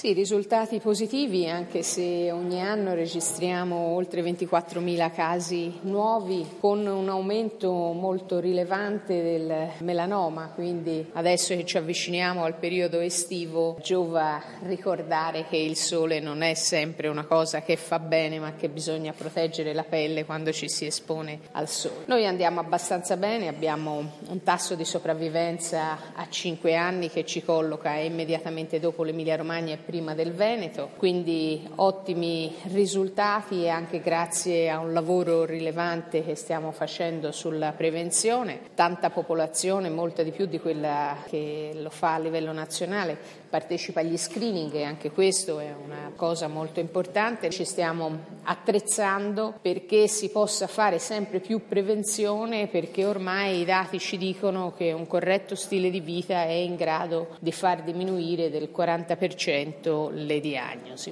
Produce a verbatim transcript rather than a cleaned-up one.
Sì, risultati positivi, anche se ogni anno registriamo oltre ventiquattromila casi nuovi con un aumento molto rilevante del melanoma, quindi adesso che ci avviciniamo al periodo estivo giova ricordare che il sole non è sempre una cosa che fa bene, ma che bisogna proteggere la pelle quando ci si espone al sole. Noi andiamo abbastanza bene, abbiamo un tasso di sopravvivenza a cinque anni che ci colloca immediatamente dopo l'Emilia-Romagna e prima del Veneto, quindi ottimi risultati e anche grazie a un lavoro rilevante che stiamo facendo sulla prevenzione. Tanta popolazione, molta di più di quella che lo fa a livello nazionale, partecipa agli screening e anche questo è una cosa molto importante. Ci stiamo attrezzando perché si possa fare sempre più prevenzione, perché ormai i dati ci dicono che un corretto stile di vita è in grado di far diminuire del quaranta per cento le diagnosi.